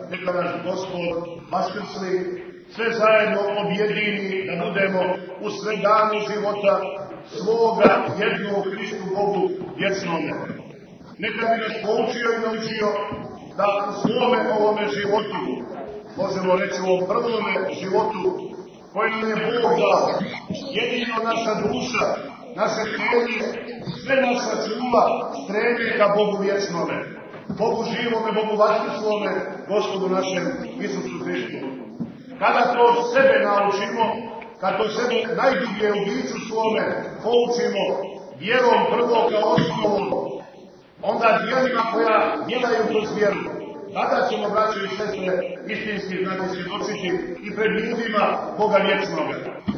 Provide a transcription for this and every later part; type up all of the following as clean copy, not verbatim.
neka nas Gospod vaskrsli, sve zajedno objedini, da budemo u sve dane života svoga jednog Hristu Bogu vječnome. Neka bi nas poučio i naučio da u svome ovome životu, možemo reći u ovom prvome životu, koji nam je Bog dao, jedino naša duša, naše tijelo, sve naša čula streme ka Bogu vječnome, Bogu živome, Bogu vaskrslome, Gospodu našem Isusu Hristu. Kada to sebe naučimo, kada to sebe najdublje u biću svome poučimo vjerom prvo kao osnovom, onda djelima koja djelaju kroz vjeru, tada ćemo, braćo i sestre, istinski znati svjedočiti i pred ljudima Boga vječnoga.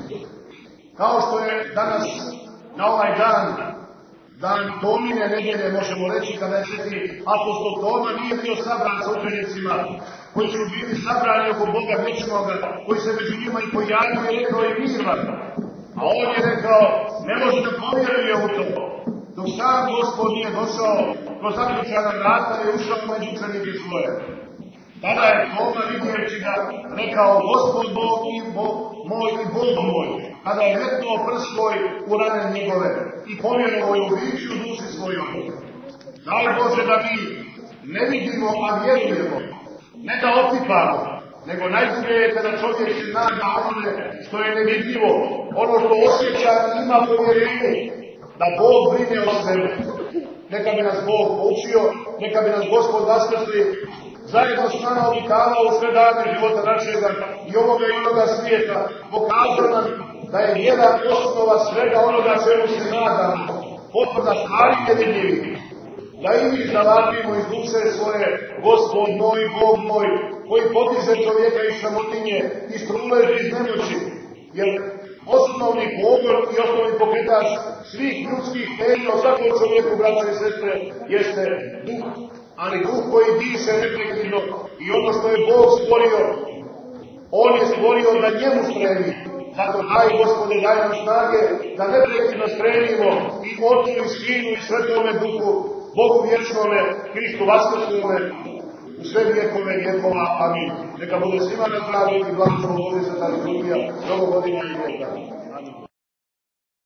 Kao što je danas, na ovaj dan Tomine nedjelje, možemo reći, kada je sveti apostol Toma nije bio sabran sa učenicima, koji su bili sabrani oko Boga vječnoga, koji se među njima i pojavio i rekao i mir vam. A on je rekao, ne može da povjeruje u to. Dok sam Gospod nije došao, kroz zaključana vrata je ušao među učenike svoje. Tada je Toma vidjevši ga rekao, Gospod Bog i Bog moj i Bog moj. Kada je metnuo prst svoj u rane njegove i povjerovao je u biću u duši svojoj. Daj Bože da mi ne vidimo, a vjerujemo. Ne da opipamo, nego najbolje je kada čovjek se nada onome što je nevidljivo, ono što osjeća i ima povjerenje, da Bog brine o sebi. Neka bi nas Bog poučio, neka bi nas Gospod vaskrsli, zajedno s nama obitavao u sve dane života našega i ovoga i onoga svijeta, pokazao nam da je vjera osnova svega onoga čemu se nadamo, potvrda stvari nevidljivih. Da i mi zavapimo iz duše svoje, Gospod moj, Bog moj, koji podiže čovjeka iz samotinje, iz truleži, iz nemoći, jer osnovni pogon i osnovni pokretač svih ljudskih težnja o svakom čovjeku, braće i sestre, jeste duh, ali duh koji diše neprekidno i ono što je Bog stvorio, on je stvorio da njemu stremi. Zato daj, Gospode, daj nam snage da neprekidno stremimo i Otcu i Sinu i Svetome Duhu, Bogu vječnome, Hristu vaskrslome, u sve vjekove vjekova. Amin. Neka bude svima na zdravlje i blagoslov Božja, Sveta liturgija, mnogo godina i vjeka.